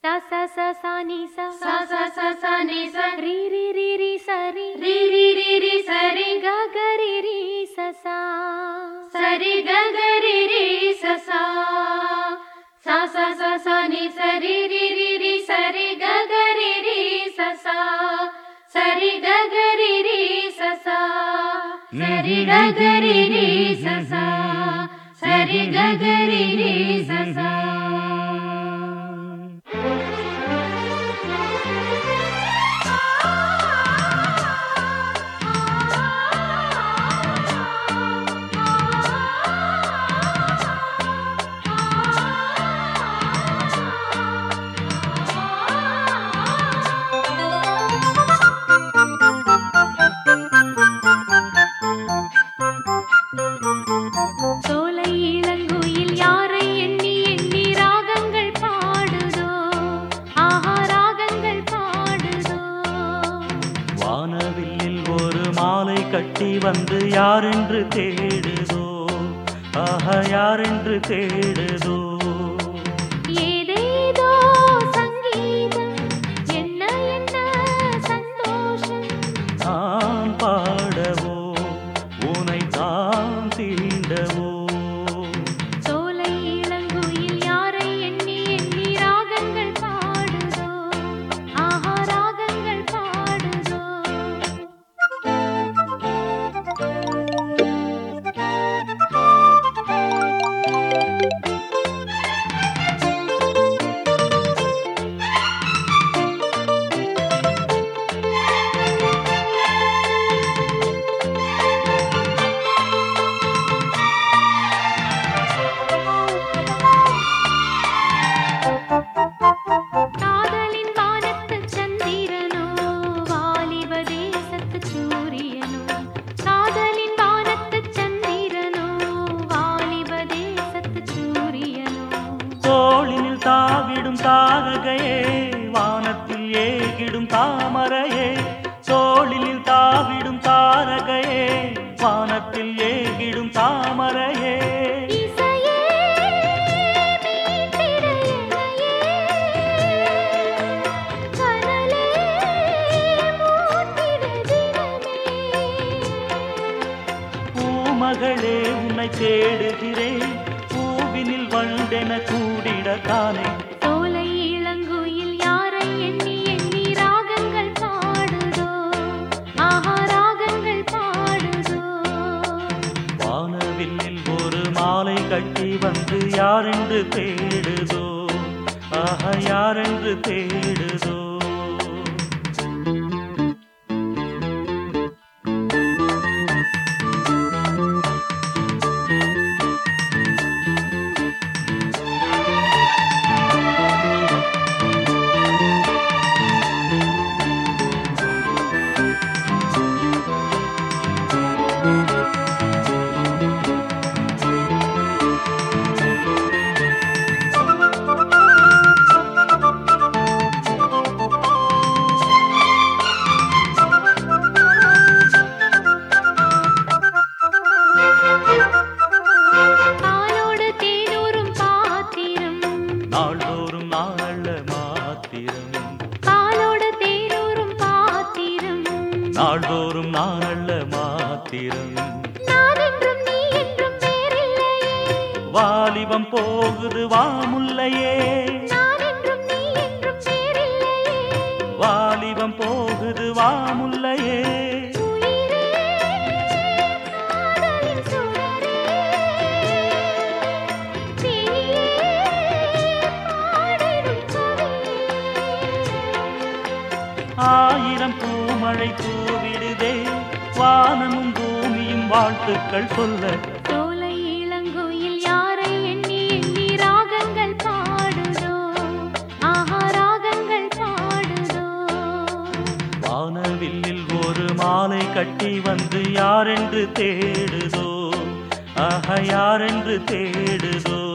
sa sa sa sa ni sa sa sa sa sa ni sa ri ri ri ri sa ri ri ri ri ri sa ri ga ga ri ri sa sa sa ri ga ga ri ri sa sa sa sa sa sa ni sa ri ri ri ri sa ri ga ga ri ri sa sa sa ri ga ga ri ri sa sa sa ri ga ga ri ri sa sa sa ri ga ga ri ri sa sa. சோலை இளங்குயில் யாரை எண்ணி எண்ணி ராகங்கள் பாடுதோ ஆஹா ராகங்கள் பாடுதோ வானவில்லில் ஒரு மாலை கட்டி வந்து யாரென்று தேடுதோ ஆஹா யாரென்று தேடுதோ ஏதேதோ சங்கீதம் என்ன என்ன சந்தோஷம் நான் பாடவோ உனை தான் தீண்டவோ சோலை இளங்குயில் யாரை எண்ணி எண்ணி ராகங்கள் பாடுதோ ஆஹா ராகங்கள் பாடுதோ காதலின் வானத்து சந்திரனோ வாலிப தேசத்து சூரியனோ காதலின் வானத்து சந்திரனோ வாலிப தேசத்து சூரியனோ தோளினில் தாவிடும் தாரகையே வானத்தில் ஏகிடும் தாமரையே தோளினில் தாவிடும் தாரகையே வானத்தில் ஏகிடும் தாமரையே இசையே மீட்டிட என்னையே கனலே மூட்டிட தினமே பூமகளே உன்னை தேடுகிறேன் பூவினில் வண்டென கூடிடத்தானே சோலை இளங்குயில் யாரை எண்ணி எண்ணி ராகங்கள் பாடுதோ ஆஹா ராகங்கள் பாடுதோ வானவில்லில் ஒரு மாலை கட்டி வந்து யாரென்று தேடுதோ ஆஹா யாரென்று தேடுதோ பாலோடு தேனூரும் பாத்திரம் நாள்தோறும் நாள மாத்திரம் பாலோடு தேனூரும் பாத்திரம் நாள்தோறும் நாள மாத்திரம் நான் என்றும் நீ என்றும் வேறில்லையே வாலிபம் போகுது வாமுல்லையே நான் என்றும் நீ என்றும் வேறில்லையே வாலிபம் போகுது வாமுல்லையே உயிரே காதலின் சுடரே தீயே பாடிடும் கவியே ஆயிரம் பூமழை தூவிடுதே வானமும் பூமியும் வாழ்த்துக்கள் சொல்ல சோலை இளங்குயில் யாரை எண்ணி எண்ணி ராகங்கள் பாடுதோ ஆஹா ராகங்கள் பாடுதோ வானவில்லில் ஒரு மாலை கட்டி வந்து யாரென்று தேடுதோ ஆஹா யாரென்று தேடுதோ